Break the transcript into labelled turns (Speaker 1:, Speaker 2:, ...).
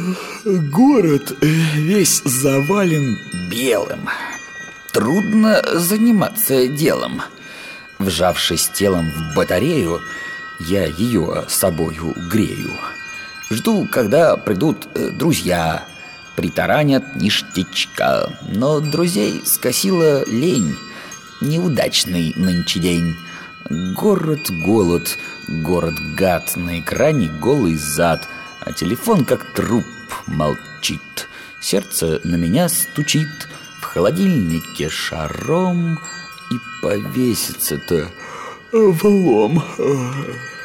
Speaker 1: Город весь завален белым. Трудно заниматься делом. Вжавшись телом в батарею, я ее собою грею. Жду, когда придут друзья, притаранят ништячка. Но друзей скосила лень. Неудачный нынче день. Город голод, город гад. На экране голый зад, а телефон как труп молчит. Сердце на меня стучит. В холодильнике шаром. И повеситься-то влом.